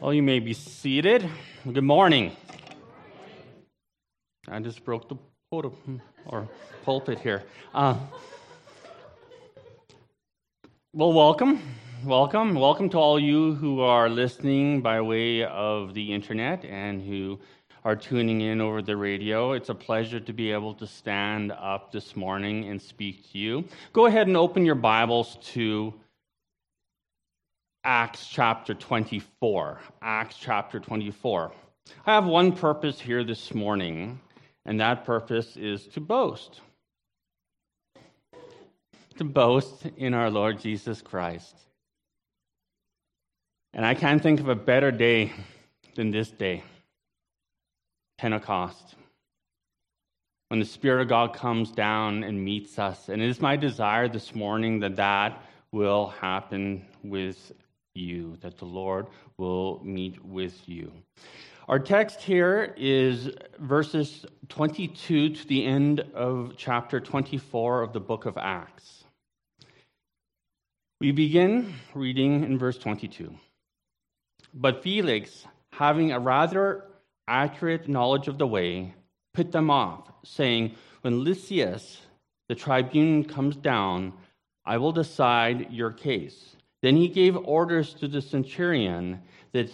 Well, you may be seated. Good morning. I just broke the podium or pulpit here. Well, welcome to all you who are listening by way of the internet and who are tuning in over the radio. It's a pleasure to be able to stand up this morning and speak to you. Go ahead and open your Bibles to Acts chapter 24. Acts chapter 24. I have one purpose here this morning, and that purpose is to boast. To boast in our Lord Jesus Christ. And I can't think of a better day than this day, Pentecost, when the Spirit of God comes down and meets us. And it is my desire this morning that will happen with you, that the Lord will meet with you. Our text here is verses 22 to the end of chapter 24 of the book of Acts. We begin reading in verse 22. But Felix, having a rather accurate knowledge of the way, put them off, saying, "When Lysias, the tribune, comes down, I will decide your case." Then he gave orders to the centurion that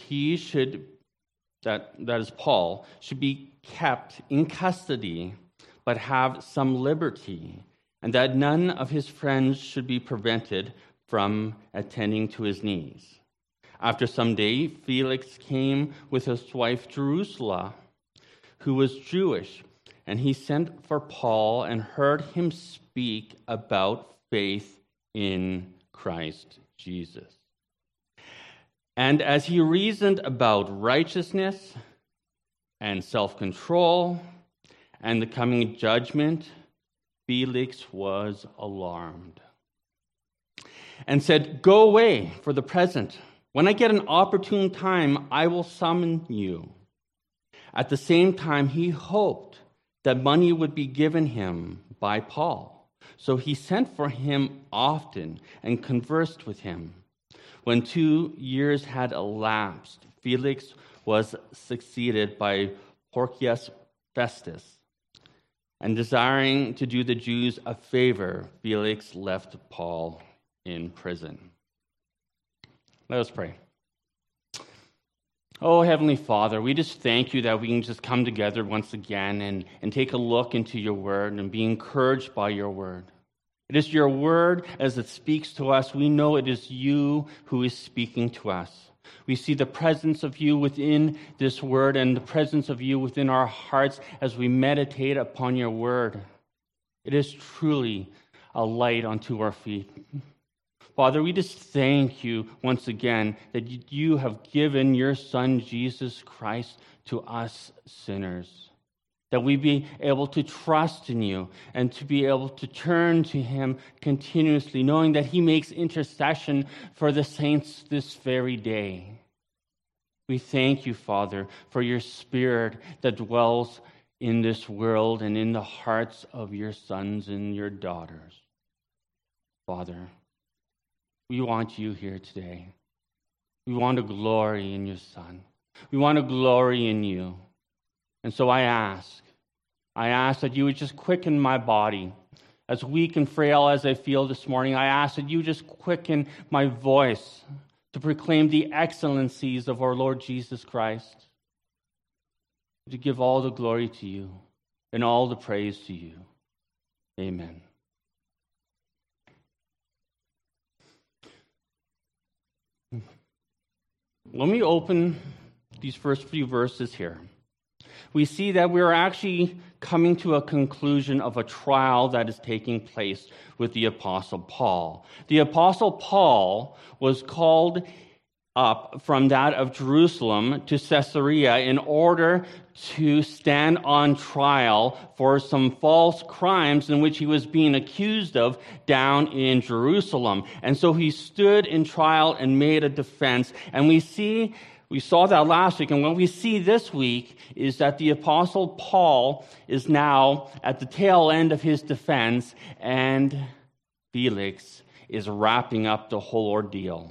that is Paul, should be kept in custody, but have some liberty, and that none of his friends should be prevented from attending to his needs. After some day, Felix came with his wife Drusilla, who was Jewish, and he sent for Paul and heard him speak about faith in Christ Jesus. And as he reasoned about righteousness and self-control and the coming judgment, Felix was alarmed and said, "Go away for the present. When I get an opportune time, I will summon you." At the same time, he hoped that money would be given him by Paul. So he sent for him often and conversed with him. When 2 years had elapsed, Felix was succeeded by Porcius Festus. And desiring to do the Jews a favor, Felix left Paul in prison. Let us pray. Oh, Heavenly Father, we just thank you that we can just come together once again and take a look into your word and be encouraged by your word. It is your word as it speaks to us. We know it is you who is speaking to us. We see the presence of you within this word and the presence of you within our hearts as we meditate upon your word. It is truly a light unto our feet. Father, we just thank you once again that you have given your Son, Jesus Christ, to us sinners. That we be able to trust in you and to be able to turn to him continuously, knowing that he makes intercession for the saints this very day. We thank you, Father, for your Spirit that dwells in this world and in the hearts of your sons and your daughters. Father, we want you here today. We want to glory in your Son. We want to glory in you. And so I ask that you would just quicken my body. As weak and frail as I feel this morning, I ask that you just quicken my voice to proclaim the excellencies of our Lord Jesus Christ. To give all the glory to you and all the praise to you. Amen. When we open these first few verses here, we see that we're actually coming to a conclusion of a trial that is taking place with the Apostle Paul. The Apostle Paul was called up from that of Jerusalem to Caesarea in order to stand on trial for some false crimes in which he was being accused of down in Jerusalem. And so he stood in trial and made a defense. And we saw that last week, and what we see this week is that the Apostle Paul is now at the tail end of his defense, and Felix is wrapping up the whole ordeal.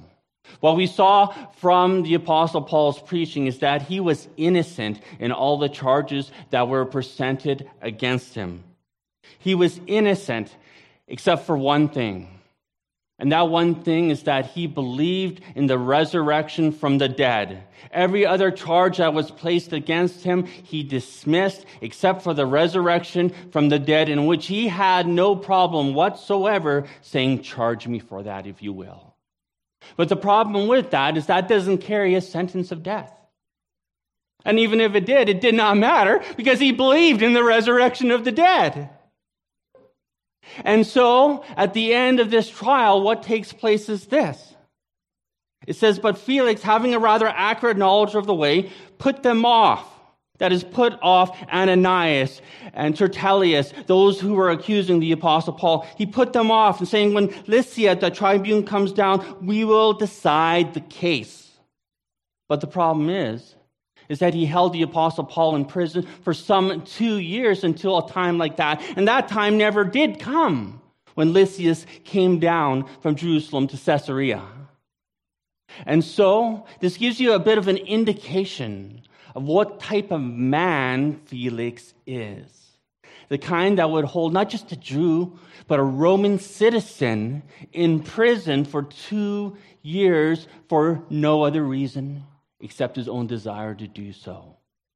What we saw from the Apostle Paul's preaching is that he was innocent in all the charges that were presented against him. He was innocent except for one thing. And that one thing is that he believed in the resurrection from the dead. Every other charge that was placed against him, he dismissed except for the resurrection from the dead, in which he had no problem whatsoever saying, "Charge me for that if you will." But the problem with that is that doesn't carry a sentence of death. And even if it did not matter because he believed in the resurrection of the dead. And so, at the end of this trial, what takes place is this. It says, "But Felix, having a rather accurate knowledge of the way, put them off." That is, put off Ananias and Tertullus, those who were accusing the Apostle Paul. He put them off and saying, "When Lysia, the tribune, comes down, we will decide the case." But the problem is that he held the Apostle Paul in prison for some 2 years until a time like that. And that time never did come when Lysias came down from Jerusalem to Caesarea. And so this gives you a bit of an indication of what type of man Felix is. The kind that would hold not just a Jew, but a Roman citizen in prison for 2 years for no other reason except his own desire to do so.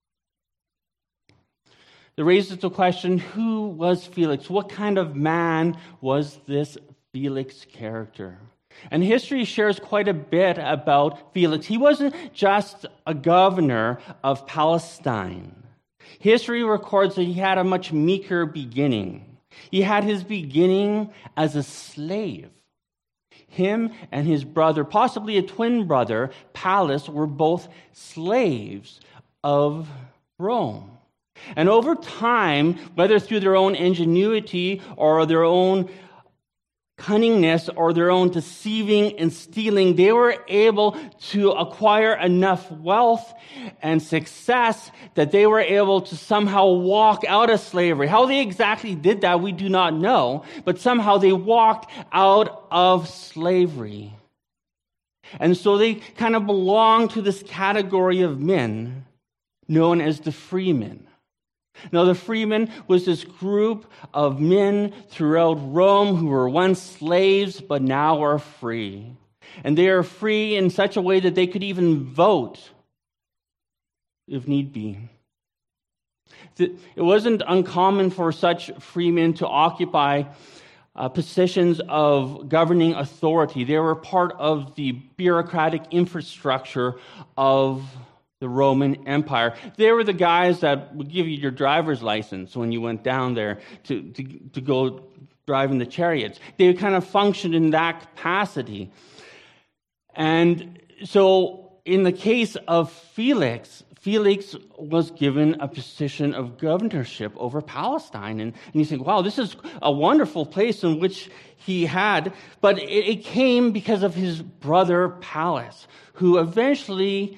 It raises the question, who was Felix? What kind of man was this Felix character? And history shares quite a bit about Felix. He wasn't just a governor of Palestine. History records that he had a much meeker beginning. He had his beginning as a slave. Him and his brother, possibly a twin brother, Pallas, were both slaves of Rome. And over time, whether through their own ingenuity or their own cunningness or their own deceiving and stealing, they were able to acquire enough wealth and success that they were able to somehow walk out of slavery. How they exactly did that, we do not know, but somehow they walked out of slavery. And so they kind of belong to this category of men known as the freemen. Now, the freemen was this group of men throughout Rome who were once slaves but now are free. And they are free in such a way that they could even vote if need be. It wasn't uncommon for such freemen to occupy positions of governing authority. They were part of the bureaucratic infrastructure of the Roman Empire. They were the guys that would give you your driver's license when you went down there to go drive in the chariots. They kind of functioned in that capacity. And so in the case of Felix was given a position of governorship over Palestine. And you think, wow, this is a wonderful place in which he had. But it came because of his brother Pallas, who eventually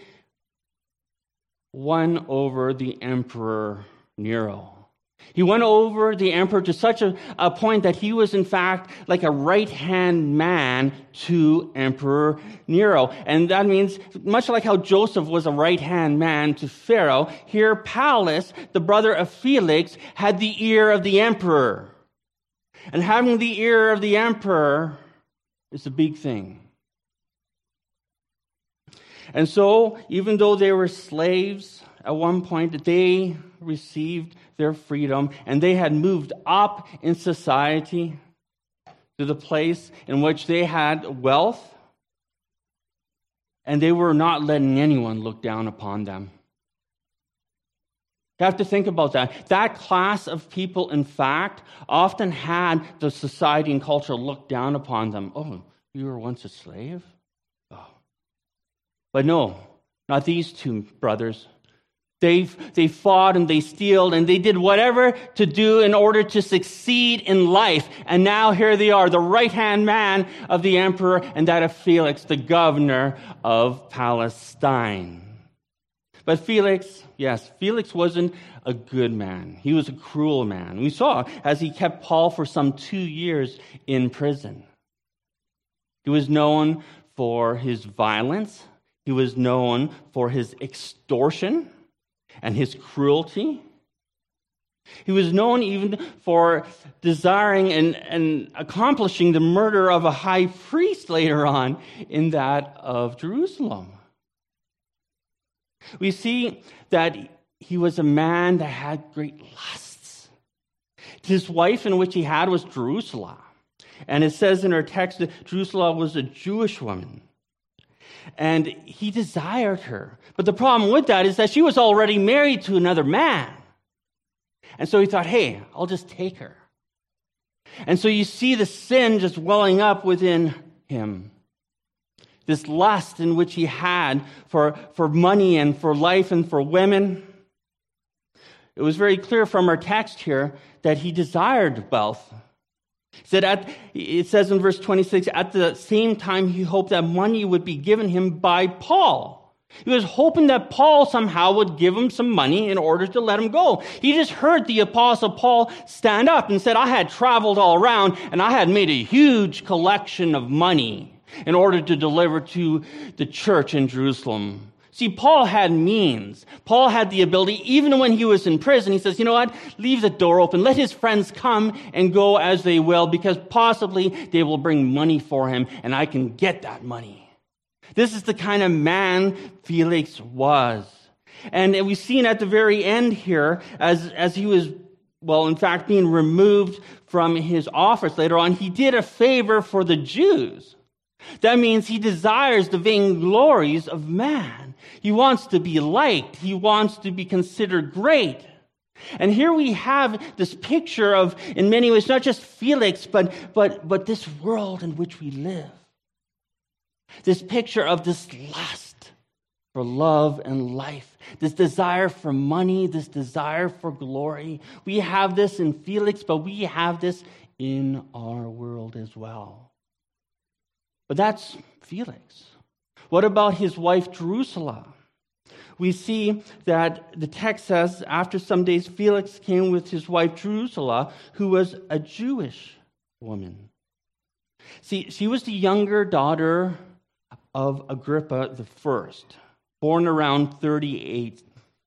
won over the Emperor Nero. He won over the emperor to such a point that he was, in fact, like a right-hand man to Emperor Nero. And that means, much like how Joseph was a right-hand man to Pharaoh, here Pallas, the brother of Felix, had the ear of the emperor. And having the ear of the emperor is a big thing. And so, even though they were slaves at one point, they received their freedom, and they had moved up in society to the place in which they had wealth, and they were not letting anyone look down upon them. You have to think about that. That class of people, in fact, often had the society and culture look down upon them. Oh, you were once a slave? Oh. But no, not these two brothers. They fought and they steeled and they did whatever to do in order to succeed in life. And now here they are, the right-hand man of the emperor and that of Felix, the governor of Palestine. But Felix wasn't a good man. He was a cruel man. We saw as he kept Paul for some 2 years in prison. He was known for his violence. He was known for his extortion and his cruelty. He was known even for desiring and accomplishing the murder of a high priest later on in that of Jerusalem. We see that he was a man that had great lusts. His wife in which he had was Drusilla. And it says in our text that Drusilla was a Jewish woman. And he desired her. But the problem with that is that she was already married to another man. And so he thought, hey, I'll just take her. And so you see the sin just welling up within him. This lust in which he had for money and for life and for women. It was very clear from our text here that he desired wealth. It says in verse 26, at the same time he hoped that money would be given him by Paul. He was hoping that Paul somehow would give him some money in order to let him go. He just heard the Apostle Paul stand up and said, I had traveled all around and I had made a huge collection of money in order to deliver to the church in Jerusalem. See, Paul had means. Paul had the ability, even when he was in prison, he says, you know what? Leave the door open. Let his friends come and go as they will, because possibly they will bring money for him and I can get that money. This is the kind of man Felix was. And we've seen at the very end here, as he was, in fact, being removed from his office later on, he did a favor for the Jews. That means he desires the vainglories of man. He wants to be liked. He wants to be considered great. And here we have this picture of, in many ways, not just Felix, but this world in which we live. This picture of this lust for love and life, this desire for money, this desire for glory. We have this in Felix, but we have this in our world as well. But that's Felix. What about his wife Drusilla? We see that the text says, after some days, Felix came with his wife Drusilla, who was a Jewish woman. See, she was the younger daughter of Agrippa I, born around 38.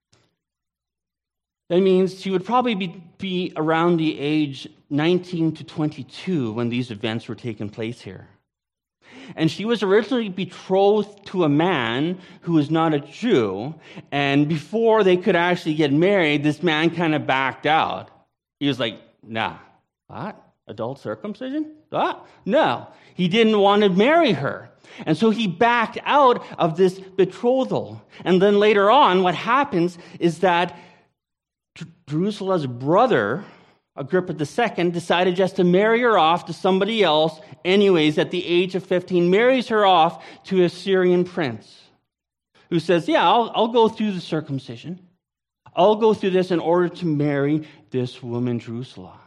That means she would probably be around the age 19 to 22 when these events were taking place here. And she was originally betrothed to a man who was not a Jew. And before they could actually get married, this man kind of backed out. He was like, nah, what? Adult circumcision? What? No. He didn't want to marry her. And so he backed out of this betrothal. And then later on, what happens is that Drusilla's brother, Agrippa II, decided just to marry her off to somebody else. Anyways, at the age of 15, marries her off to a Syrian prince who says, yeah, I'll go through the circumcision. I'll go through this in order to marry this woman, Drusilla.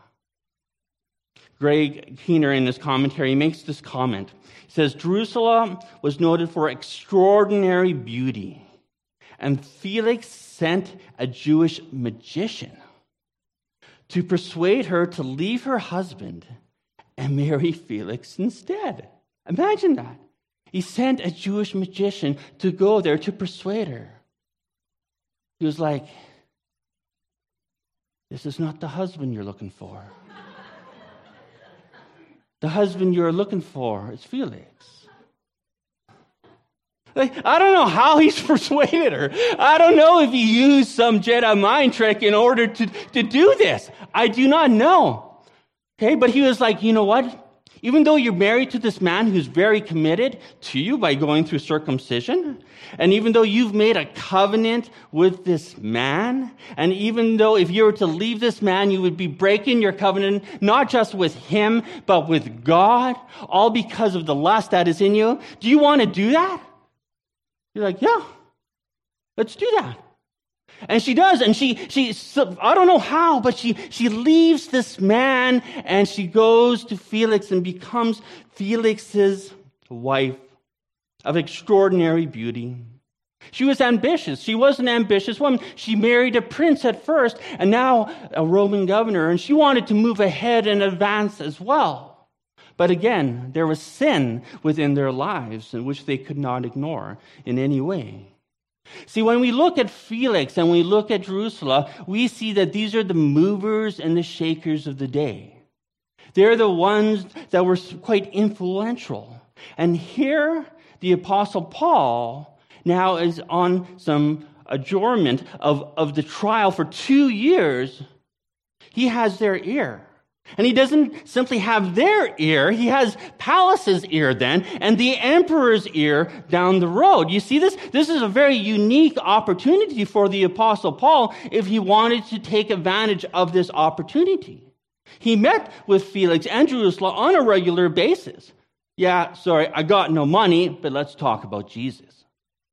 Greg Keener, in his commentary, makes this comment. He says, Drusilla was noted for extraordinary beauty, and Felix sent a Jewish magician to persuade her to leave her husband and marry Felix instead. Imagine that. He sent a Jewish magician to go there to persuade her. He was like, this is not the husband you're looking for. The husband you're looking for is Felix. I don't know how he's persuaded her. I don't know if he used some Jedi mind trick in order to do this. I do not know. Okay, but he was like, you know what? Even though you're married to this man who's very committed to you by going through circumcision, and even though you've made a covenant with this man, and even though if you were to leave this man, you would be breaking your covenant, not just with him, but with God, all because of the lust that is in you. Do you want to do that? You're like, yeah, let's do that. And she does, and she I don't know how, but she leaves this man, and she goes to Felix and becomes Felix's wife of extraordinary beauty. She was ambitious. She was an ambitious woman. She married a prince at first, and now a Roman governor, and she wanted to move ahead and advance as well. But again, there was sin within their lives in which they could not ignore in any way. See, when we look at Felix and we look at Drusilla, we see that these are the movers and the shakers of the day. They're the ones that were quite influential. And here, the Apostle Paul now is on some adjournment of the trial for 2 years. He has their ear. And he doesn't simply have their ear, he has Pallas's ear then, and the emperor's ear down the road. You see this? This is a very unique opportunity for the Apostle Paul if he wanted to take advantage of this opportunity. He met with Felix and Drusilla on a regular basis. Yeah, sorry, I got no money, but let's talk about Jesus.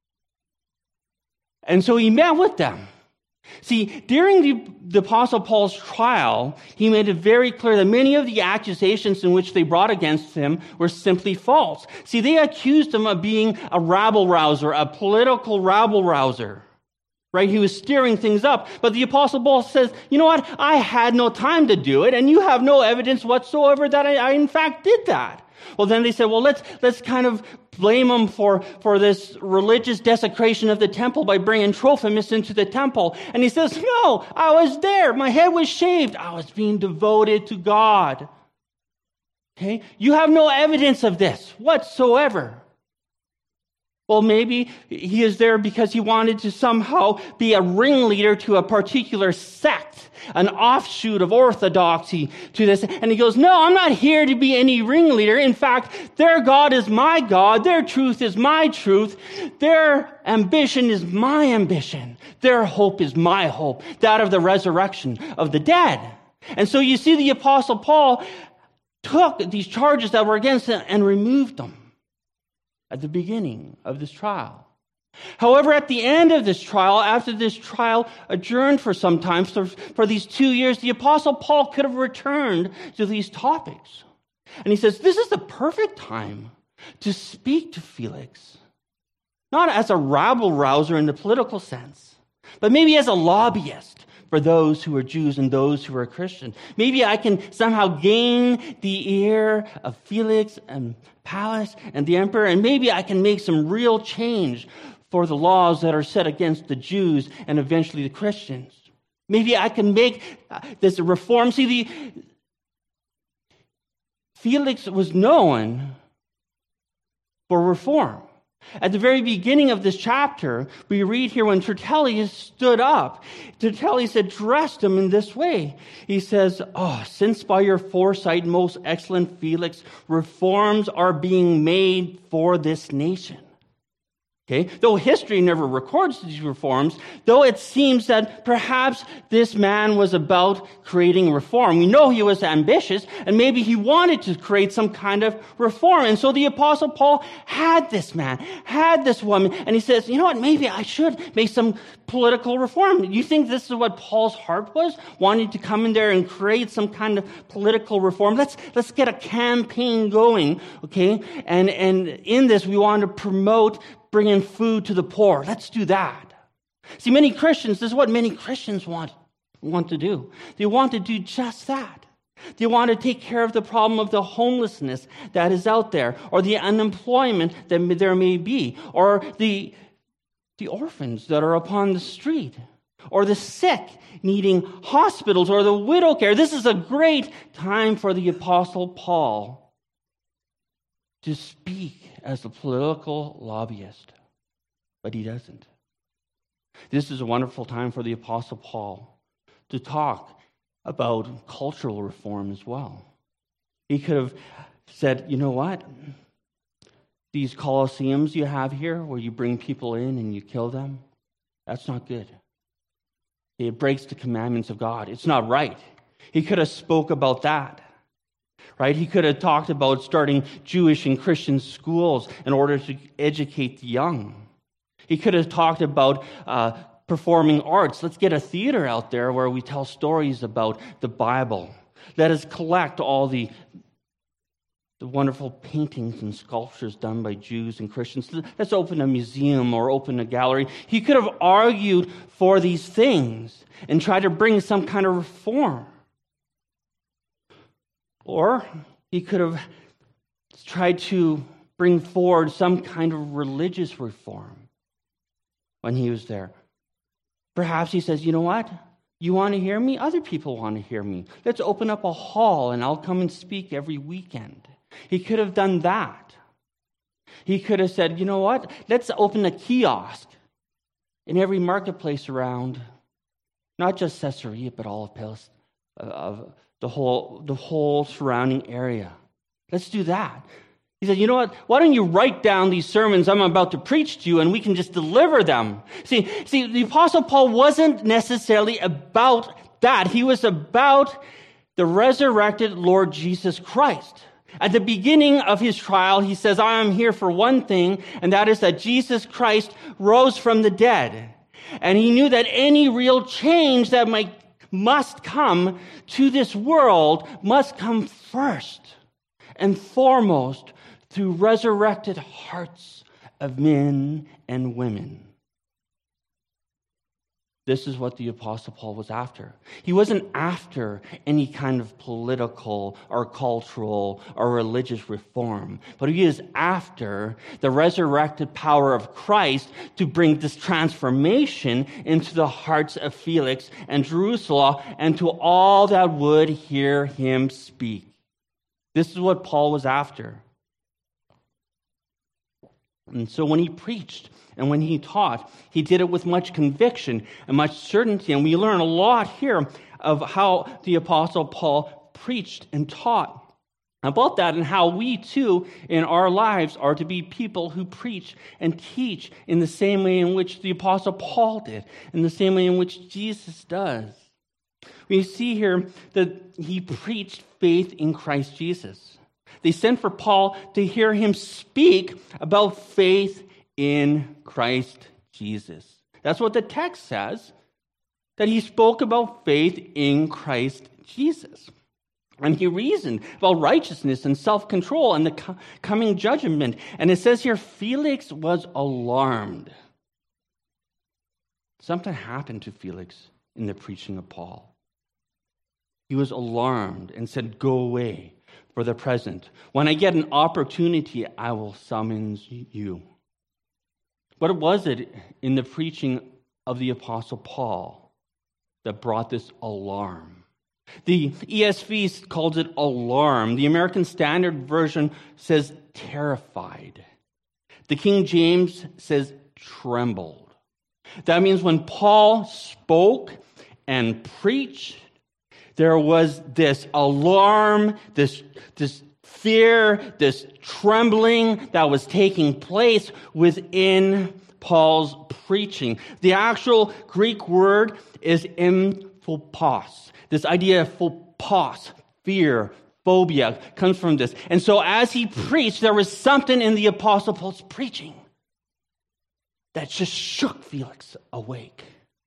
And so he met with them. See, during the Apostle Paul's trial, he made it very clear that many of the accusations in which they brought against him were simply false. See, they accused him of being a rabble-rouser, a political rabble-rouser. Right? He was stirring things up. But the Apostle Paul says, you know what? I had no time to do it, and you have no evidence whatsoever that I in fact did that. Well, then they said, well, let's kind of blame him for this religious desecration of the temple by bringing Trophimus into the temple. And he says, no, I was there. My head was shaved. I was being devoted to God. Okay? You have no evidence of this whatsoever. Well, maybe he is there because he wanted to somehow be a ringleader to a particular sect, an offshoot of orthodoxy to this. And he goes, no, I'm not here to be any ringleader. In fact, their God is my God. Their truth is my truth. Their ambition is my ambition. Their hope is my hope, that of the resurrection of the dead. And so you see the Apostle Paul took these charges that were against him and removed them at the beginning of this trial. However, at the end of this trial, after this trial adjourned for some time, for these 2 years, the Apostle Paul could have returned to these topics. And he says, this is the perfect time to speak to Felix, not as a rabble-rouser in the political sense, but maybe as a lobbyist for those who are Jews and those who are Christians. Maybe I can somehow gain the ear of Felix and Pallas and the emperor, and maybe I can make some real change for the laws that are set against the Jews and eventually the Christians. Maybe I can make this reform. See, Felix was known for reform. At the very beginning of this chapter, we read here when Tertullius stood up, Tertullius addressed him in this way. He says, since by your foresight, most excellent Felix, reforms are being made for this nation. Okay? Though history never records these reforms, though it seems that perhaps this man was about creating reform. We know he was ambitious, and maybe he wanted to create some kind of reform. And so the Apostle Paul had this man, had this woman, and he says, you know what, maybe I should make some political reform. You think this is what Paul's heart was? Wanting to come in there and create some kind of political reform. Let's get a campaign going, okay? And in this, we want to promote bringing food to the poor. Let's do that. See, many Christians, this is what many Christians want to do. They want to do just that. They want to take care of the problem of the homelessness that is out there, or the unemployment that there may be, or the orphans that are upon the street, or the sick needing hospitals, or the widow care. This is a great time for the Apostle Paul to speak as a political lobbyist, but he doesn't. This is a wonderful time for the Apostle Paul to talk about cultural reform as well. He could have said, you know what? These Colosseums you have here where you bring people in and you kill them, that's not good. It breaks the commandments of God. It's not right. He could have spoke about that. Right? He could have talked about starting Jewish and Christian schools in order to educate the young. He could have talked about performing arts. Let's get a theater out there where we tell stories about the Bible. Let us collect all the wonderful paintings and sculptures done by Jews and Christians. Let's open a museum or open a gallery. He could have argued for these things and tried to bring some kind of reform. Or he could have tried to bring forward some kind of religious reform when he was there. Perhaps he says, you know what? You want to hear me? Other people want to hear me. Let's open up a hall and I'll come and speak every weekend. He could have done that. He could have said, you know what? Let's open a kiosk in every marketplace around, not just Caesarea, but all of Palestine, the whole surrounding area. Let's do that. He said, you know what? Why don't you write down these sermons I'm about to preach to you and we can just deliver them? See, the Apostle Paul wasn't necessarily about that. He was about the resurrected Lord Jesus Christ. At the beginning of his trial, he says, I am here for one thing, and that is that Jesus Christ rose from the dead. And he knew that any real change that must come to this world must come first and foremost through resurrected hearts of men and women. This is what the Apostle Paul was after. He wasn't after any kind of political or cultural or religious reform, but he is after the resurrected power of Christ to bring this transformation into the hearts of Felix and Drusilla and to all that would hear him speak. This is what Paul was after. And so when he preached and when he taught, he did it with much conviction and much certainty. And we learn a lot here of how the Apostle Paul preached and taught about that and how we too in our lives are to be people who preach and teach in the same way in which the Apostle Paul did, in the same way in which Jesus does. We see here that he preached faith in Christ Jesus. They sent for Paul to hear him speak about faith in Christ Jesus. That's what the text says, that he spoke about faith in Christ Jesus. And he reasoned about righteousness and self-control and the coming judgment. And it says here, Felix was alarmed. Something happened to Felix in the preaching of Paul. He was alarmed and said, go away for the present. When I get an opportunity, I will summons you. What was it in the preaching of the Apostle Paul that brought this alarm? The ESV calls it alarm. The American Standard Version says terrified. The King James says trembled. That means when Paul spoke and preached, there was this alarm, this fear, this trembling that was taking place within Paul's preaching. The actual Greek word is emphopos. This idea of phopos, fear, phobia, comes from this. And so as he preached, there was something in the Apostle Paul's preaching that just shook Felix awake.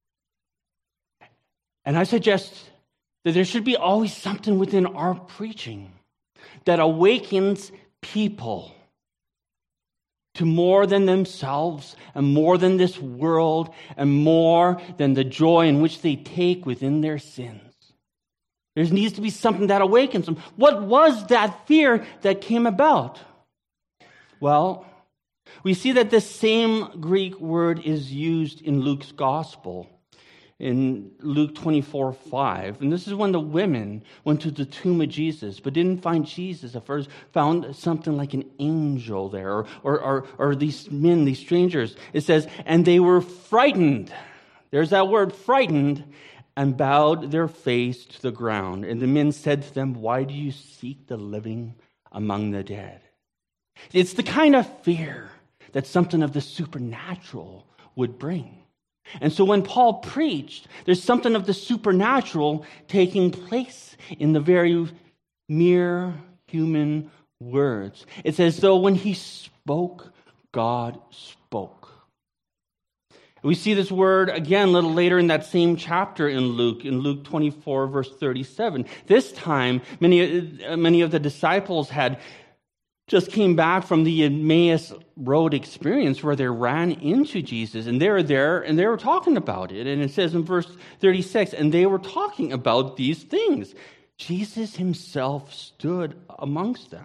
And I suggest that there should be always something within our preaching that awakens people to more than themselves and more than this world and more than the joy in which they take within their sins. There needs to be something that awakens them. What was that fear that came about? Well, we see that the same Greek word is used in Luke's gospel. In Luke 24:5, and this is when the women went to the tomb of Jesus, but didn't find Jesus at first, found something like an angel there, or these men, these strangers. It says, and they were frightened. There's that word, frightened, and bowed their face to the ground. And the men said to them, why do you seek the living among the dead? It's the kind of fear that something of the supernatural would bring. And so when Paul preached, there's something of the supernatural taking place in the very mere human words. It's as though when he spoke, God spoke. We see this word again a little later in that same chapter in Luke 24, verse 37. This time, many of the disciples had just came back from the Emmaus Road experience where they ran into Jesus, and they were there and they were talking about it. And it says in verse 36, and they were talking about these things. Jesus himself stood amongst them,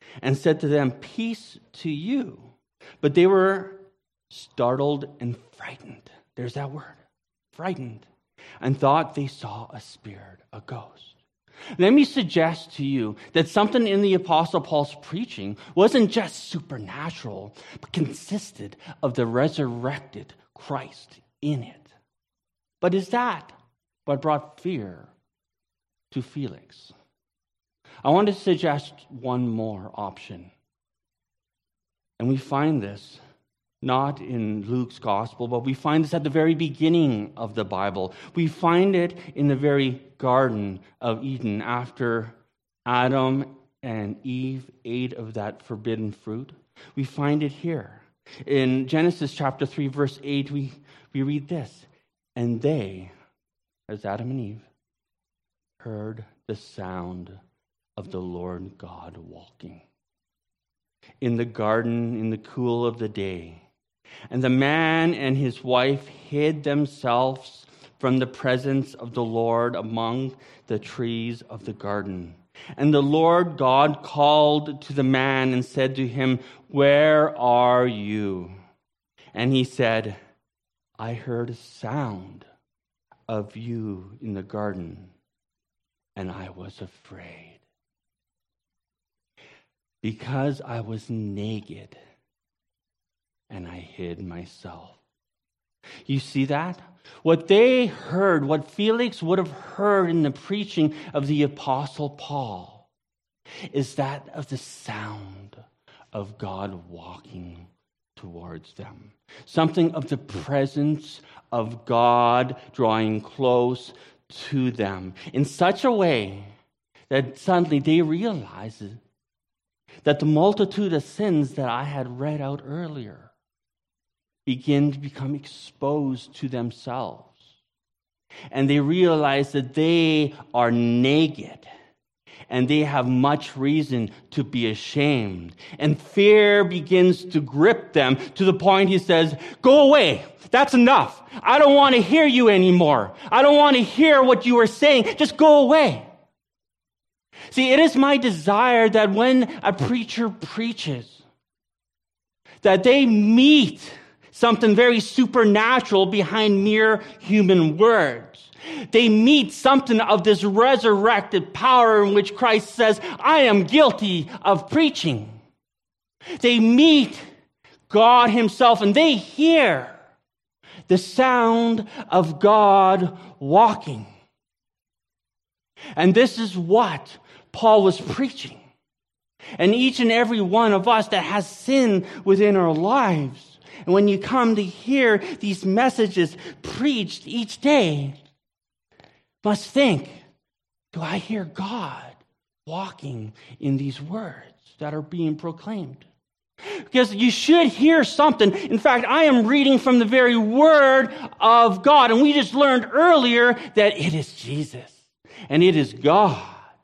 and said to them, "Peace to you." But they were startled and frightened. There's that word, frightened, and thought they saw a spirit, a ghost. Let me suggest to you that something in the Apostle Paul's preaching wasn't just supernatural, but consisted of the resurrected Christ in it. But is that what brought fear to Felix? I want to suggest one more option. And we find this not in Luke's gospel, but we find this at the very beginning of the Bible. We find it in the very Garden of Eden after Adam and Eve ate of that forbidden fruit. We find it here. In Genesis chapter 3, verse 8, we read this. And they, as Adam and Eve, heard the sound of the Lord God walking in the garden in the cool of the day. And the man and his wife hid themselves from the presence of the Lord among the trees of the garden. And the Lord God called to the man and said to him, "Where are you?" And he said, "I heard a sound of you in the garden, and I was afraid, because I was naked, and I hid myself." You see that? What they heard, what Felix would have heard in the preaching of the Apostle Paul, is that of the sound of God walking towards them. Something of the presence of God drawing close to them in such a way that suddenly they realize that the multitude of sins that I had read out earlier begin to become exposed to themselves. And they realize that they are naked and they have much reason to be ashamed. And fear begins to grip them to the point he says, "Go away. That's enough. I don't want to hear you anymore. I don't want to hear what you are saying. Just go away." See, it is my desire that when a preacher preaches, that they meet something very supernatural behind mere human words. They meet something of this resurrected power in which Christ says, "I am guilty of preaching." They meet God himself and they hear the sound of God walking. And this is what Paul was preaching. And each and every one of us that has sin within our lives, and when you come to hear these messages preached each day, must think, do I hear God walking in these words that are being proclaimed? Because you should hear something. In fact, I am reading from the very word of God. And we just learned earlier that it is Jesus and it is God.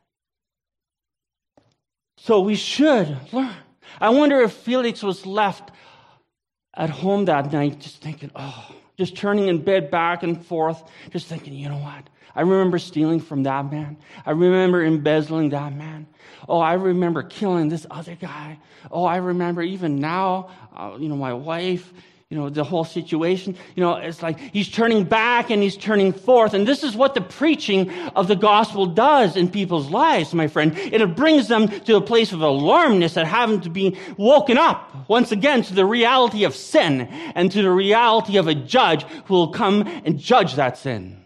So we should learn. I wonder if Felix was left at home that night just thinking, just turning in bed back and forth, just thinking, you know what? I remember stealing from that man. I remember embezzling that man. Oh, I remember killing this other guy. Oh, I remember even now, my wife, the whole situation. It's like he's turning back and he's turning forth. And this is what the preaching of the gospel does in people's lives, my friend. It brings them to a place of alarmness that having to be woken up once again to the reality of sin and to the reality of a judge who will come and judge that sin.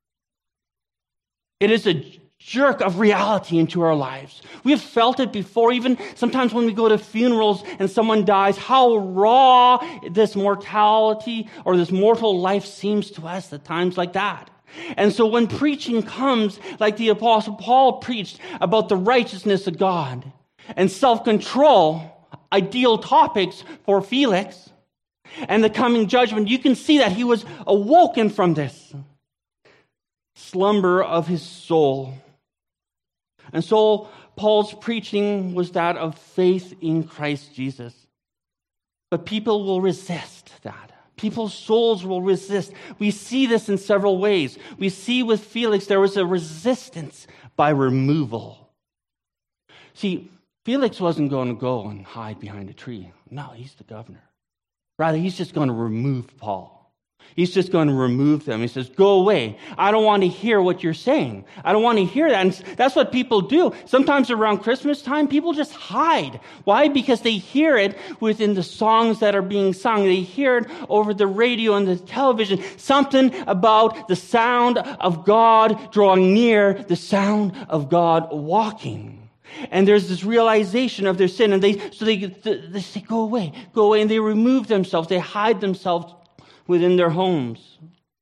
It is a jerk of reality into our lives. We have felt it before, even sometimes when we go to funerals and someone dies, how raw this mortality or this mortal life seems to us at times like that. And so when preaching comes, like the Apostle Paul preached about the righteousness of God and self-control, ideal topics for Felix, and the coming judgment, you can see that he was awoken from this slumber of his soul. And so Paul's preaching was that of faith in Christ Jesus. But people will resist that. People's souls will resist. We see this in several ways. We see with Felix there was a resistance by removal. See, Felix wasn't going to go and hide behind a tree. No, he's the governor. Rather, he's just going to remove Paul. He's just going to remove them. He says, go away. I don't want to hear what you're saying. I don't want to hear that. And that's what people do. Sometimes around Christmas time, people just hide. Why? Because they hear it within the songs that are being sung. They hear it over the radio and the television. Something about the sound of God drawing near, the sound of God walking. And there's this realization of their sin. And they say, go away. And they remove themselves. They hide themselves within their homes.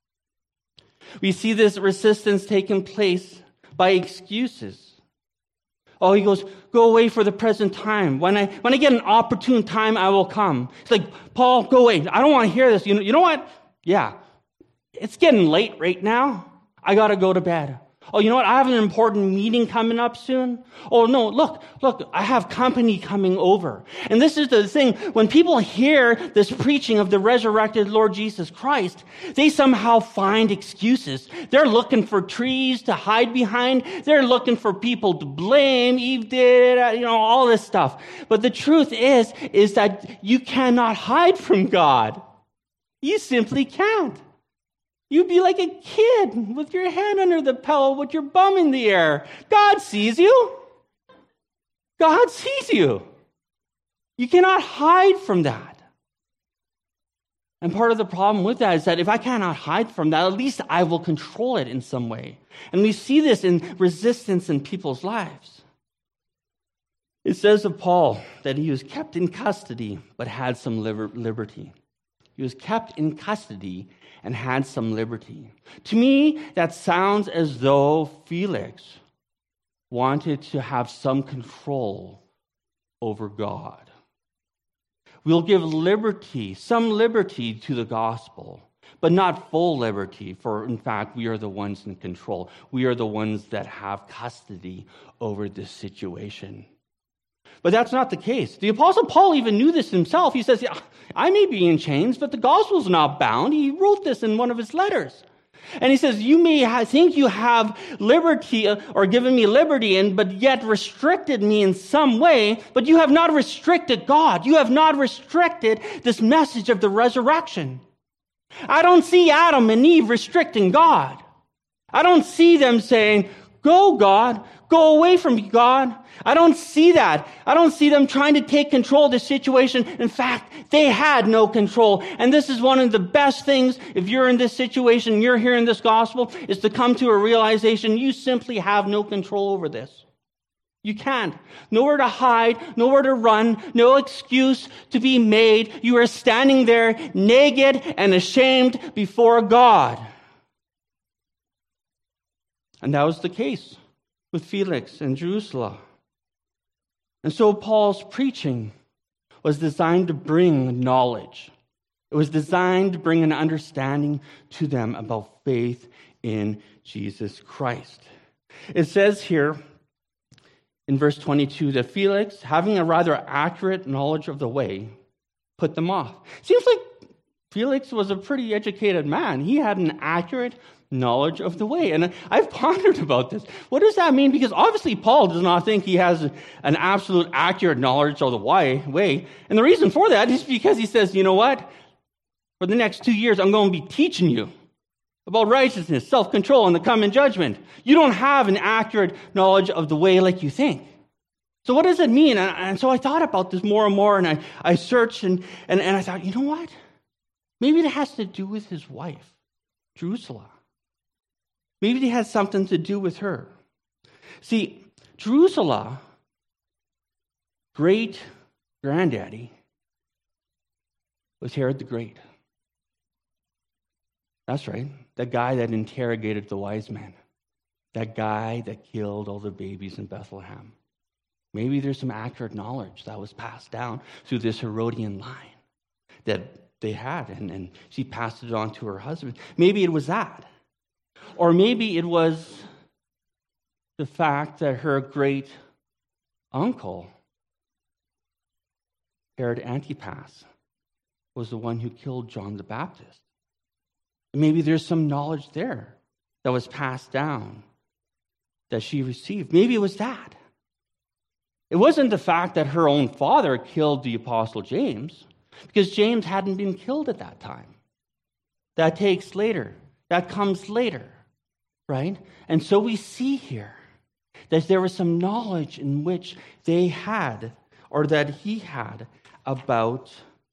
We see this resistance taking place by excuses. Oh, he goes, go away for the present time. When I get an opportune time, I will come. It's like, Paul, go away. I don't want to hear this. You know what? Yeah, it's getting late right now. I got to go to bed. Oh, you know what? I have an important meeting coming up soon. Oh, no, look, I have company coming over. And this is the thing. When people hear this preaching of the resurrected Lord Jesus Christ, they somehow find excuses. They're looking for trees to hide behind. They're looking for people to blame. Eve did, all this stuff. But the truth is that you cannot hide from God. You simply can't. You'd be like a kid with your hand under the pillow, with your bum in the air. God sees you. God sees you. You cannot hide from that. And part of the problem with that is that if I cannot hide from that, at least I will control it in some way. And we see this in resistance in people's lives. It says of Paul that he was kept in custody, but had some liberty. He was kept in custody and had some liberty. To me, that sounds as though Felix wanted to have some control over God. We'll give some liberty to the gospel, but not full liberty, for in fact, we are the ones in control. We are the ones that have custody over this situation. But that's not the case. The Apostle Paul even knew this himself. He says, I may be in chains, but the gospel's not bound. He wrote this in one of his letters. And he says, you may think you have liberty or given me liberty, but yet restricted me in some way, but you have not restricted God. You have not restricted this message of the resurrection. I don't see Adam and Eve restricting God. I don't see them saying, go, God, go away from me, God. I don't see that. I don't see them trying to take control of the situation. In fact, they had no control. And this is one of the best things, if you're in this situation, you're hearing this gospel, is to come to a realization you simply have no control over this. You can't. Nowhere to hide, nowhere to run, no excuse to be made. You are standing there naked and ashamed before God. And that was the case with Felix and Drusilla. And so Paul's preaching was designed to bring knowledge. It was designed to bring an understanding to them about faith in Jesus Christ. It says here in verse 22 that Felix, having a rather accurate knowledge of the way, put them off. Seems like Felix was a pretty educated man. He had an accurate knowledge of the way. And I've pondered about this. What does that mean? Because obviously Paul does not think he has an absolute accurate knowledge of the way. And the reason for that is because he says, you know what? For the next 2 years, I'm going to be teaching you about righteousness, self-control, and the coming judgment. You don't have an accurate knowledge of the way like you think. So what does it mean? And so I thought about this more and more, and I searched, and I thought, you know what? Maybe it has to do with his wife, Drusilla. Maybe it has something to do with her. See, Drusilla, great granddaddy, was Herod the Great. That's right. The guy that interrogated the wise men. That guy that killed all the babies in Bethlehem. Maybe there's some accurate knowledge that was passed down through this Herodian line that they had, and she passed it on to her husband. Maybe it was that. Or maybe it was the fact that her great uncle, Herod Antipas, was the one who killed John the Baptist. Maybe there's some knowledge there that was passed down that she received. Maybe it was that. It wasn't the fact that her own father killed the Apostle James, because James hadn't been killed at that time. That takes later. That comes later, right? And so we see here that there was some knowledge in which they had, or that he had, about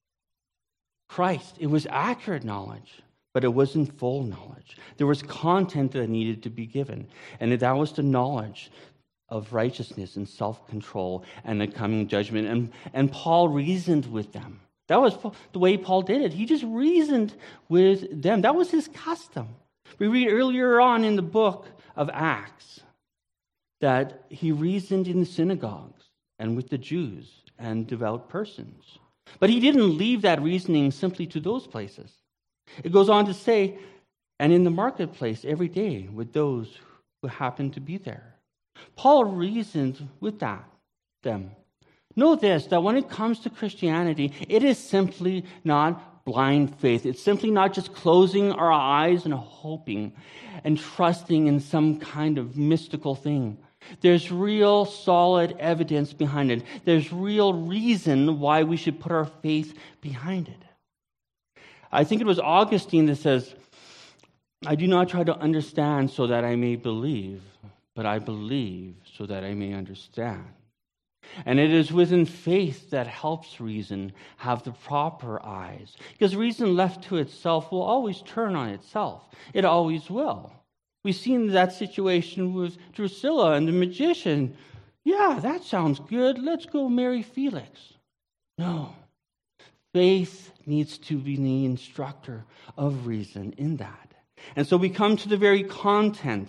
Christ. It was accurate knowledge, but it wasn't full knowledge. There was content that needed to be given, and that was the knowledge of righteousness and self-control and the coming judgment. And Paul reasoned with them. That was the way Paul did it. He just reasoned with them. That was his custom. We read earlier on in the book of Acts that he reasoned in the synagogues and with the Jews and devout persons. But he didn't leave that reasoning simply to those places. It goes on to say, and in the marketplace every day with those who happened to be there. Paul reasoned with them. Know this, that when it comes to Christianity, it is simply not blind faith. It's simply not just closing our eyes and hoping and trusting in some kind of mystical thing. There's real solid evidence behind it. There's real reason why we should put our faith behind it. I think it was Augustine that says, I do not try to understand so that I may believe, but I believe so that I may understand. And it is within faith that helps reason have the proper eyes. Because reason left to itself will always turn on itself. It always will. We've seen that situation with Drusilla and the magician. Yeah, that sounds good. Let's go marry Felix. No. Faith needs to be the instructor of reason in that. And so we come to the very content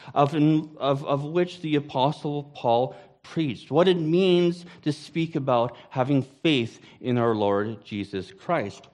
of which the Apostle Paul preached, what it means to speak about having faith in our Lord Jesus Christ.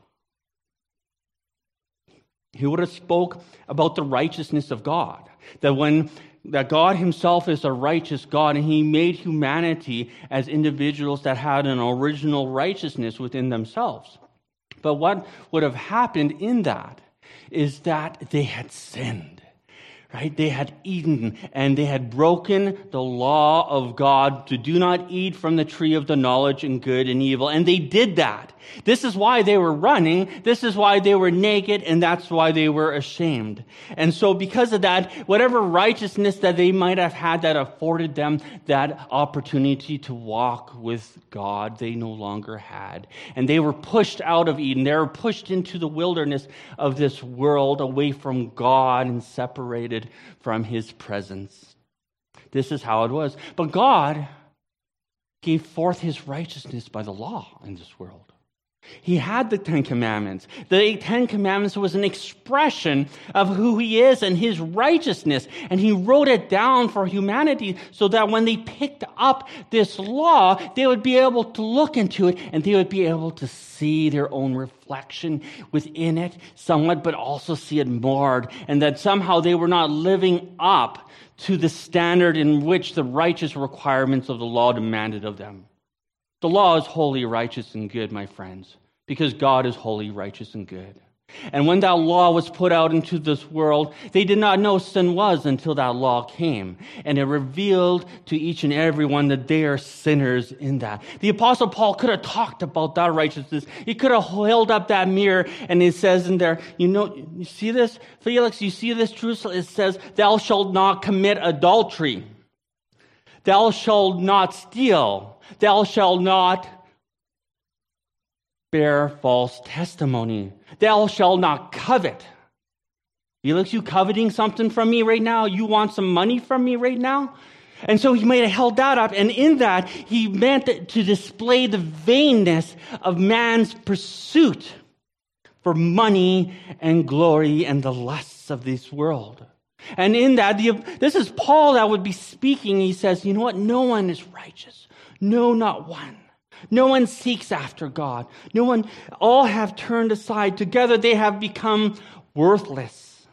He would have spoke about the righteousness of God, that God himself is a righteous God, and he made humanity as individuals that had an original righteousness within themselves. But what would have happened in that is that they had sinned. Right? They had eaten and they had broken the law of God to do not eat from the tree of the knowledge and good and evil. And they did that. This is why they were running. This is why they were naked, and that's why they were ashamed. And so because of that, whatever righteousness that they might have had that afforded them that opportunity to walk with God, they no longer had. And they were pushed out of Eden. They were pushed into the wilderness of this world, away from God and separated from his presence. This is how it was. But God gave forth his righteousness by the law in this world. He had the Ten Commandments. The Ten Commandments was an expression of who he is and his righteousness. And he wrote it down for humanity so that when they picked up this law, they would be able to look into it and they would be able to see their own reflection within it somewhat, but also see it marred. And that somehow they were not living up to the standard in which the righteous requirements of the law demanded of them. The law is holy, righteous, and good, my friends, because God is holy, righteous, and good. And when that law was put out into this world, they did not know sin was until that law came. And it revealed to each and every one that they are sinners in that. The Apostle Paul could have talked about that righteousness. He could have held up that mirror, and it says in there, you see this, Felix, you see this, Drusilla? It says, thou shalt not commit adultery. Thou shalt not steal. Thou shalt not bear false testimony. Thou shalt not covet. Felix, you coveting something from me right now? You want some money from me right now? And so he might have held that up. And in that, he meant to display the vainness of man's pursuit for money and glory and the lusts of this world. And in that, this is Paul that would be speaking. He says, you know what? No one is righteous. No, not one. No one seeks after God. No one, all have turned aside. Together they have become worthless.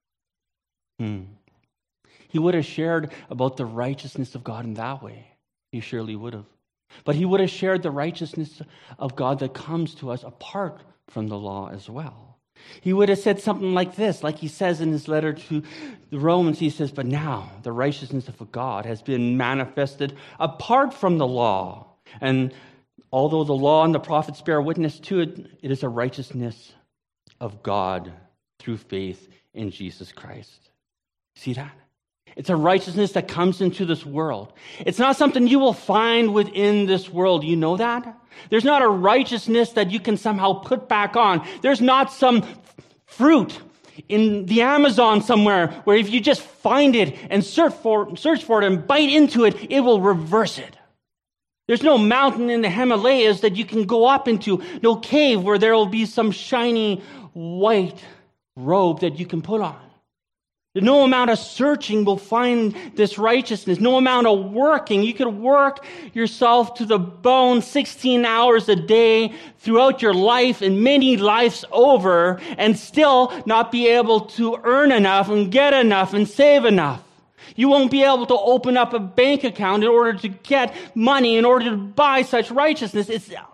He would have shared about the righteousness of God in that way. He surely would have. But he would have shared the righteousness of God that comes to us apart from the law as well. He would have said something like this, like he says in his letter to the Romans. He says, but now the righteousness of God has been manifested apart from the law. And although the law and the prophets bear witness to it, it is a righteousness of God through faith in Jesus Christ. See that? It's a righteousness that comes into this world. It's not something you will find within this world. You know that? There's not a righteousness that you can somehow put back on. There's not some fruit in the Amazon somewhere where if you just find it and search for it and bite into it, it will reverse it. There's no mountain in the Himalayas that you can go up into, no cave where there will be some shiny white robe that you can put on. No amount of searching will find this righteousness. No amount of working. You could work yourself to the bone 16 hours a day throughout your life and many lives over and still not be able to earn enough and get enough and save enough. You won't be able to open up a bank account in order to get money, in order to buy such righteousness.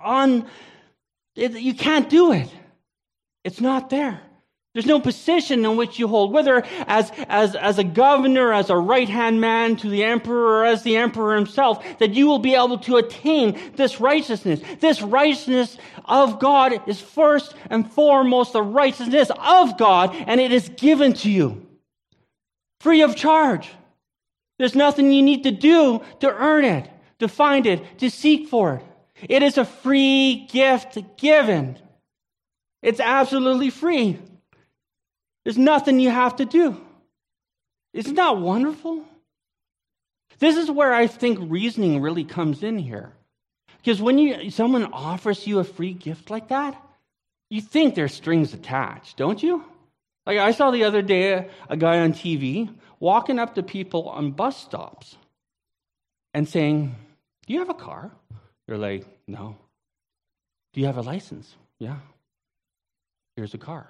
You can't do it. It's not there. There's no position in which you hold, whether as a governor, as a right-hand man to the emperor, or as the emperor himself, that you will be able to attain this righteousness. This righteousness of God is first and foremost the righteousness of God, and it is given to you free of charge. There's nothing you need to do to earn it, to find it, to seek for it. It is a free gift given. It's absolutely free. There's nothing you have to do. Isn't that wonderful? This is where I think reasoning really comes in here. Because when someone offers you a free gift like that, you think there's strings attached, don't you? Like I saw the other day a guy on TV walking up to people on bus stops and saying, do you have a car? They're like, no. Do you have a license? Yeah. Here's a car.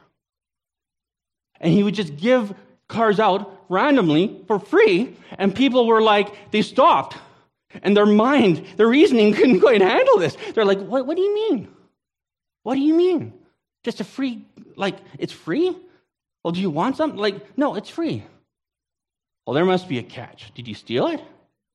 And he would just give cars out randomly for free, and people were like, they stopped. And their mind, their reasoning couldn't quite handle this. They're like, what do you mean? What do you mean? Just a free, like, it's free? Well, do you want something? Like, no, it's free. Well, there must be a catch. Did you steal it?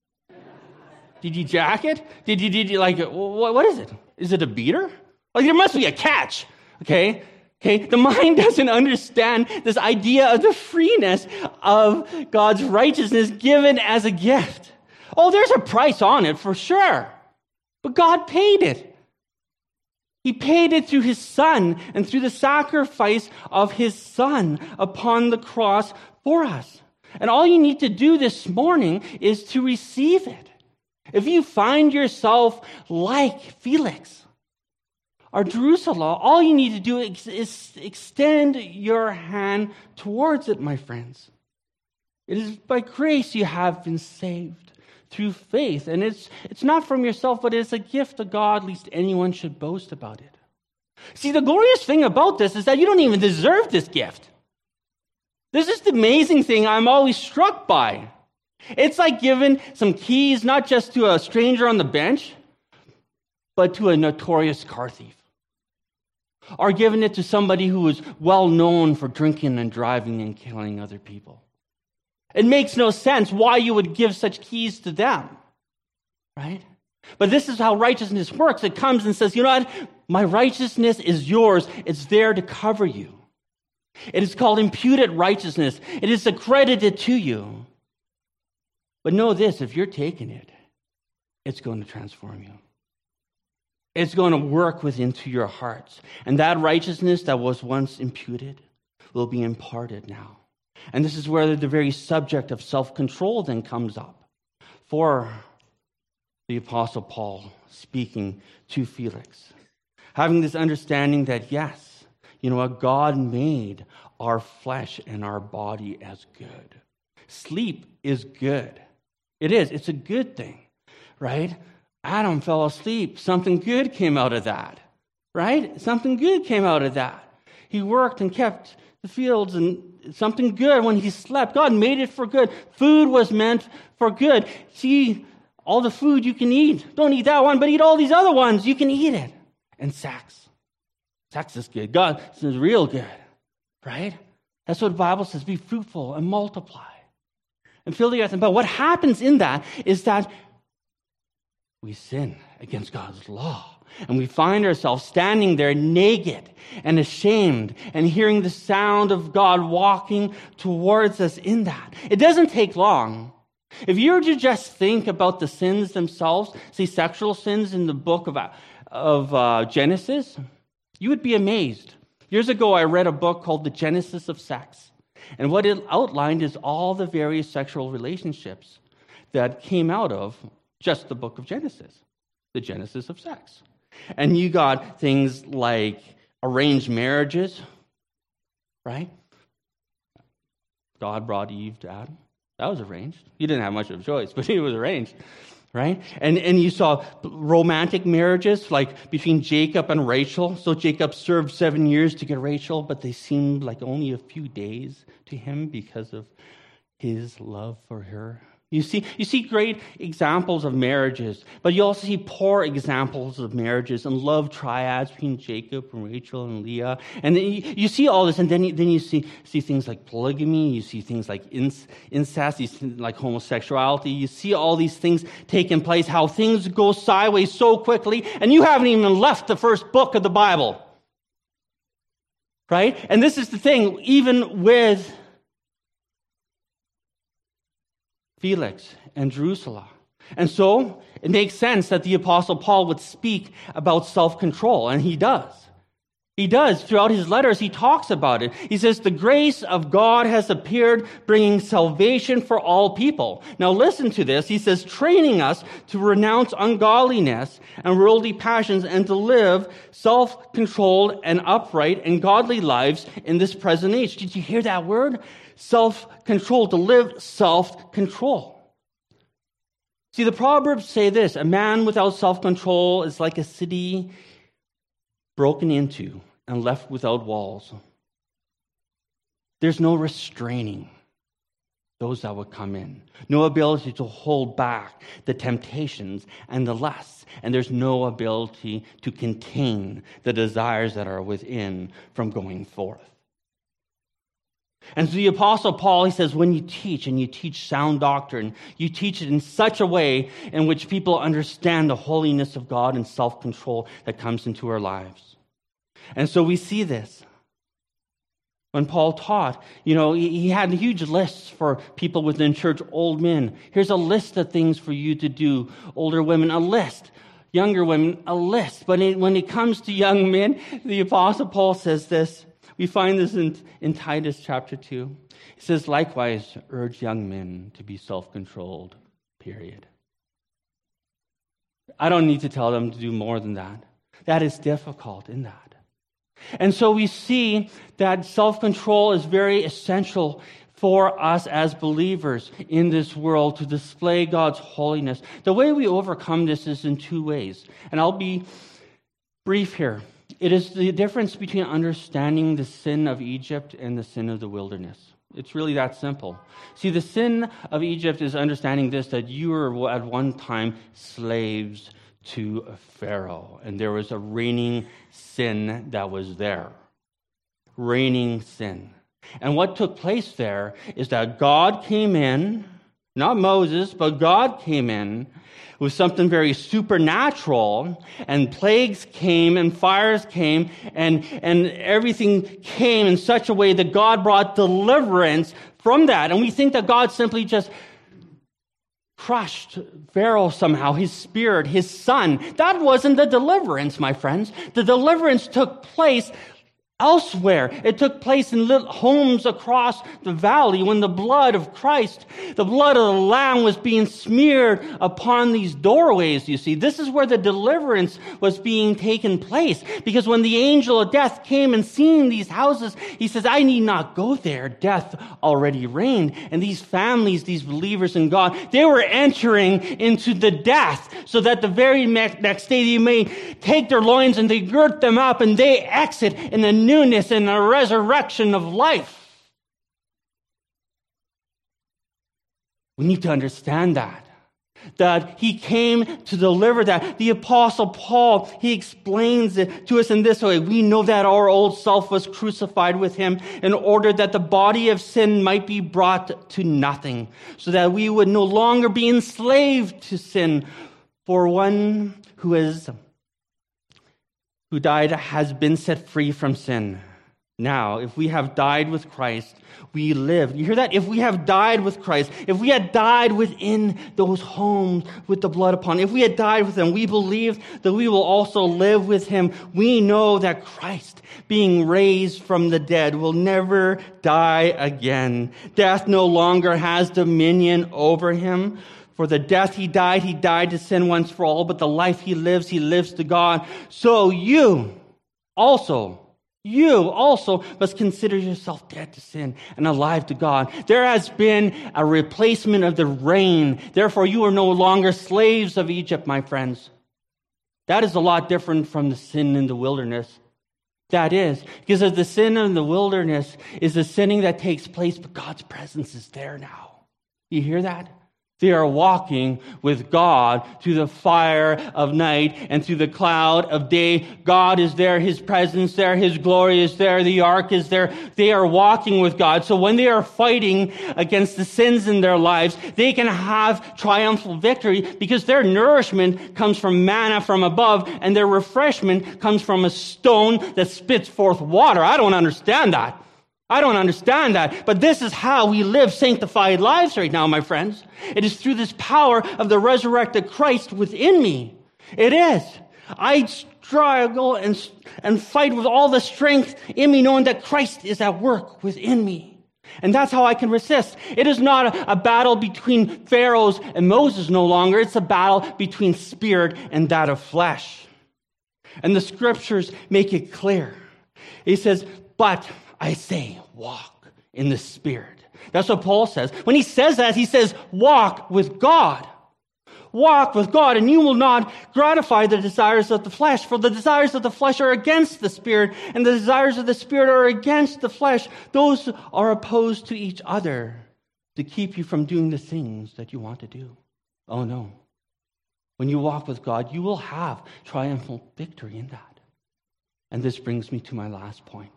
Did you jack it? Did you like, what is it? Is it a beater? Like, there must be a catch, okay? Okay, the mind doesn't understand this idea of the freeness of God's righteousness given as a gift. Oh, there's a price on it for sure. But God paid it. He paid it through his Son and through the sacrifice of his Son upon the cross for us. And all you need to do this morning is to receive it. If you find yourself like Felix or Drusilla, all you need to do is extend your hand towards it, my friends. It is by grace you have been saved through faith. And it's not from yourself, but it's a gift of God, lest anyone should boast about it. See, the glorious thing about this is that you don't even deserve this gift. This is the amazing thing I'm always struck by. It's like giving some keys, not just to a stranger on the bench, but to a notorious car thief. Or giving it to somebody who is well known for drinking and driving and killing other people. It makes no sense why you would give such keys to them, right? But this is how righteousness works. It comes and says, you know what? My righteousness is yours. It's there to cover you. It is called imputed righteousness. It is accredited to you. But know this, if you're taking it, it's going to transform you. It's going to work into your hearts. And that righteousness that was once imputed will be imparted now. And this is where the very subject of self-control then comes up for the Apostle Paul speaking to Felix. Having this understanding that, yes, you know what, God made our flesh and our body as good. Sleep is good. It is. It's a good thing, right? Adam fell asleep. Something good came out of that, right? Something good came out of that. He worked and kept the fields, and something good when he slept. God made it for good. Food was meant for good. See, all the food you can eat. Don't eat that one, but eat all these other ones. You can eat it. And sex. Sex is good. God is real good. right? That's what the Bible says, be fruitful and multiply and fill the earth. But what happens in that is that we sin against God's law. And we find ourselves standing there naked and ashamed and hearing the sound of God walking towards us in that. It doesn't take long. If you were to just think about the sins themselves, see sexual sins in the book of Genesis, you would be amazed. Years ago, I read a book called The Genesis of Sex. And what it outlined is all the various sexual relationships that came out of just the book of Genesis, the Genesis of sex. And you got things like arranged marriages, right? God brought Eve to Adam. That was arranged. He didn't have much of a choice, but it was arranged, right? And you saw romantic marriages, like between Jacob and Rachel. So Jacob served 7 years to get Rachel, but they seemed like only a few days to him because of his love for her. You see great examples of marriages, but you also see poor examples of marriages and love triads between Jacob and Rachel and Leah. And then you see all this, and then you see things like polygamy, you see things like incest, you see like homosexuality. You see all these things taking place, how things go sideways so quickly, and you haven't even left the first book of the Bible. Right? And this is the thing, even with Felix and Drusilla. And so it makes sense that the Apostle Paul would speak about self-control, and he does. He does. Throughout his letters, he talks about it. He says, the grace of God has appeared, bringing salvation for all people. Now listen to this. He says, training us to renounce ungodliness and worldly passions and to live self-controlled and upright and godly lives in this present age. Did you hear that word? Self-control, to live self-control. See, the Proverbs say this, a man without self-control is like a city broken into and left without walls. There's no restraining those that would come in. No ability to hold back the temptations and the lusts. And there's no ability to contain the desires that are within from going forth. And so the Apostle Paul, he says, when you teach, and you teach sound doctrine, you teach it in such a way in which people understand the holiness of God and self-control that comes into our lives. And so we see this. When Paul taught, he had huge lists for people within church, old men. Here's a list of things for you to do. Older women, a list. Younger women, a list. But when it comes to young men, the Apostle Paul says this. We find this in Titus chapter 2. He says, likewise, urge young men to be self-controlled, period. I don't need to tell them to do more than that. That is difficult in that. And so we see that self-control is very essential for us as believers in this world to display God's holiness. The way we overcome this is in two ways. And I'll be brief here. It is the difference between understanding the sin of Egypt and the sin of the wilderness. It's really that simple. See, the sin of Egypt is understanding this, that you were at one time slaves to Pharaoh, and there was a reigning sin that was there. Reigning sin. And what took place there is that God came in, not Moses, but God came in with something very supernatural, and plagues came and fires came and everything came in such a way that God brought deliverance from that. And we think that God simply just crushed Pharaoh somehow, his spirit, his son. That wasn't the deliverance, my friends. The deliverance took place elsewhere. It took place in little homes across the valley when the blood of Christ, the blood of the Lamb, was being smeared upon these doorways, you see. This is where the deliverance was being taken place. Because when the angel of death came and seen these houses, he says, I need not go there. Death already reigned. And these families, these believers in God, they were entering into the death so that the very next day they may take their loins and they gird them up and they exit in the newness and a resurrection of life. We need to understand that. that he came to deliver that. The Apostle Paul, he explains it to us in this way. We know that our old self was crucified with him in order that the body of sin might be brought to nothing, so that we would no longer be enslaved to sin. For one who died has been set free from sin. Now, if we have died with Christ, we live. You hear that? If we have died with Christ, if we had died within those homes with the blood upon, if we had died with him, we believe that we will also live with him. We know that Christ, being raised from the dead, will never die again. Death no longer has dominion over him. For the death he died to sin once for all, but the life he lives to God. So you also must consider yourself dead to sin and alive to God. There has been a replacement of the reign. Therefore, you are no longer slaves of Egypt, my friends. That is a lot different from the sin in the wilderness. That is, because of the sin in the wilderness is the sinning that takes place, but God's presence is there now. You hear that? They are walking with God through the fire of night and through the cloud of day. God is there, his presence there, his glory is there, the ark is there. They are walking with God. So when they are fighting against the sins in their lives, they can have triumphal victory because their nourishment comes from manna from above and their refreshment comes from a stone that spits forth water. I don't understand that. But this is how we live sanctified lives right now, my friends. It is through this power of the resurrected Christ within me. It is. I struggle and fight with all the strength in me, knowing that Christ is at work within me. And that's how I can resist. It is not a battle between Pharaoh and Moses no longer. It's a battle between spirit and that of flesh. And the scriptures make it clear. He says, but I say, walk in the Spirit. That's what Paul says. When he says that, he says, walk with God. Walk with God, and you will not gratify the desires of the flesh, for the desires of the flesh are against the Spirit, and the desires of the Spirit are against the flesh. Those are opposed to each other to keep you from doing the things that you want to do. Oh no. When you walk with God, you will have triumphal victory in that. And this brings me to my last point.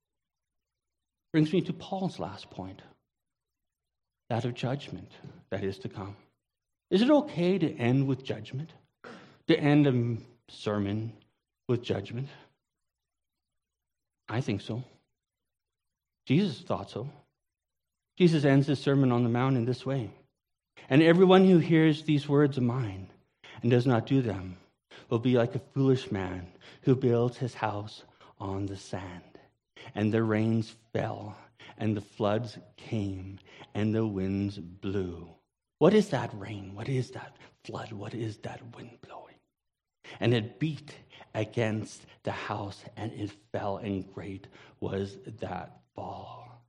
Brings me to Paul's last point, that of judgment that is to come. Is it okay to end with judgment? To end a sermon with judgment? I think so. Jesus thought so. Jesus ends his Sermon on the Mount in this way. And everyone who hears these words of mine and does not do them will be like a foolish man who builds his house on the sand. And the rains fell, and the floods came, and the winds blew. What is that rain? What is that flood? What is that wind blowing? And it beat against the house, and it fell, and great was that fall.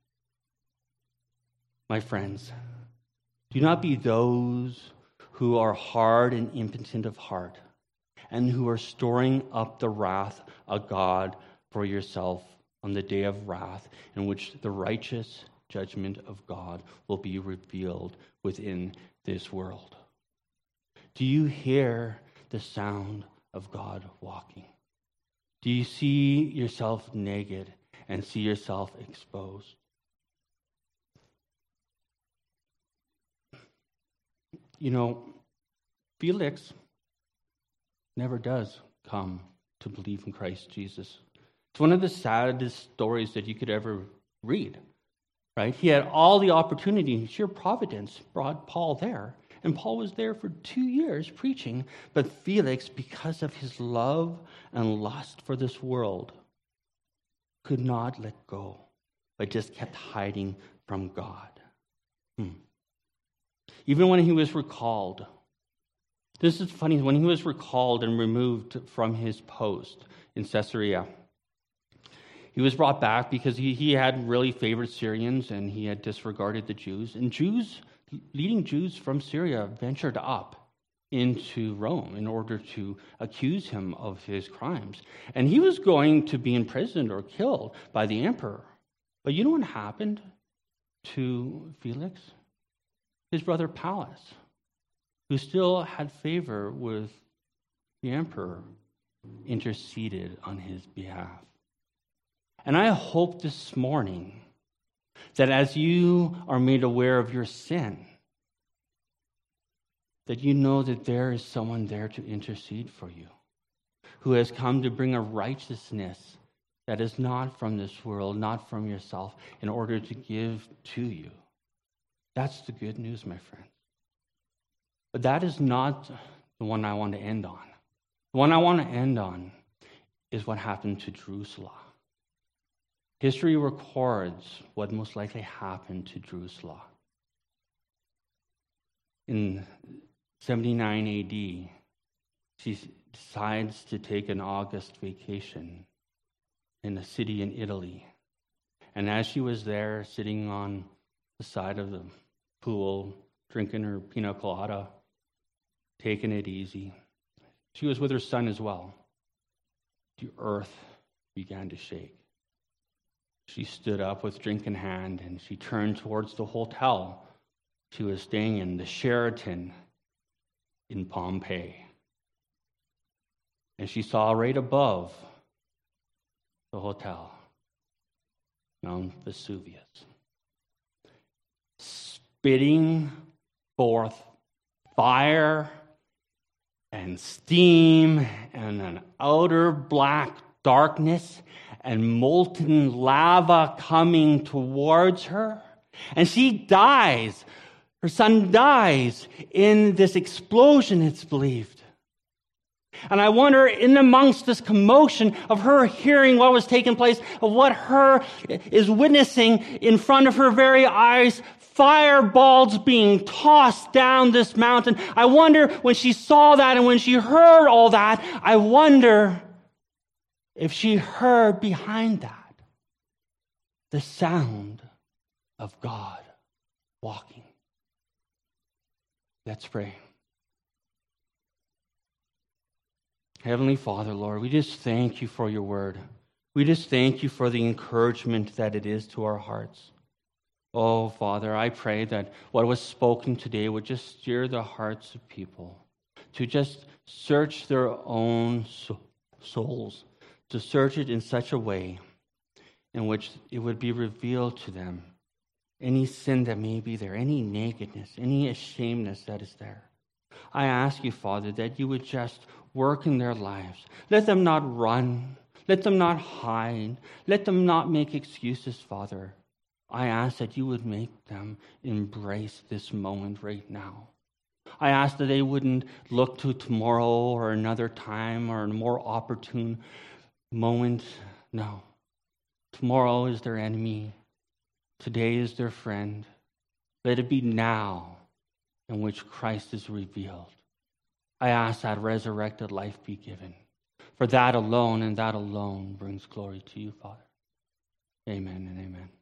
My friends, do not be those who are hard and impotent of heart, and who are storing up the wrath of God for yourself on the day of wrath, in which the righteous judgment of God will be revealed within this world. Do you hear the sound of God walking? Do you see yourself naked and see yourself exposed? You know, Felix never does come to believe in Christ Jesus. It's one of the saddest stories that you could ever read, right? He had all the opportunity. Sheer providence brought Paul there. And Paul was there for 2 years preaching. But Felix, because of his love and lust for this world, could not let go, but just kept hiding from God. Even when he was recalled, this is funny, when he was recalled and removed from his post in Caesarea, he was brought back because he had really favored Syrians and he had disregarded the Jews. And leading Jews from Syria ventured up into Rome in order to accuse him of his crimes. And he was going to be imprisoned or killed by the emperor. But you know what happened to Felix? His brother Pallas, who still had favor with the emperor, interceded on his behalf. And I hope this morning that as you are made aware of your sin, that you know that there is someone there to intercede for you, who has come to bring a righteousness that is not from this world, not from yourself, in order to give to you. That's the good news, my friends. But that is not the one I want to end on. The one I want to end on is what happened to Drusilla. History records what most likely happened to Drusilla. In 79 AD, she decides to take an August vacation in a city in Italy. And as she was there, sitting on the side of the pool, drinking her pina colada, taking it easy, she was with her son as well. The earth began to shake. She stood up with drink in hand, and she turned towards the hotel she was staying in, the Sheraton in Pompeii. And she saw right above the hotel Mount Vesuvius, spitting forth fire and steam and an outer black darkness and molten lava coming towards her. And she dies. Her son dies in this explosion, it's believed. And I wonder, in amongst this commotion of her hearing what was taking place, of what her is witnessing in front of her very eyes, fireballs being tossed down this mountain. I wonder, when she saw that and when she heard all that, I wonder if she heard behind that the sound of God walking. Let's pray. Heavenly Father, Lord, we just thank you for your word. We just thank you for the encouragement that it is to our hearts. Oh, Father, I pray that what was spoken today would just stir the hearts of people to just search their own souls, to search it in such a way in which it would be revealed to them any sin that may be there, any nakedness, any ashamedness that is there. I ask you, Father, that you would just work in their lives. Let them not run. Let them not hide. Let them not make excuses, Father. I ask that you would make them embrace this moment right now. I ask that they wouldn't look to tomorrow or another time or a more opportune moment. No. Tomorrow is their enemy. Today is their friend. Let it be now in which Christ is revealed. I ask that resurrected life be given. For that alone and that alone brings glory to you, Father. Amen and amen.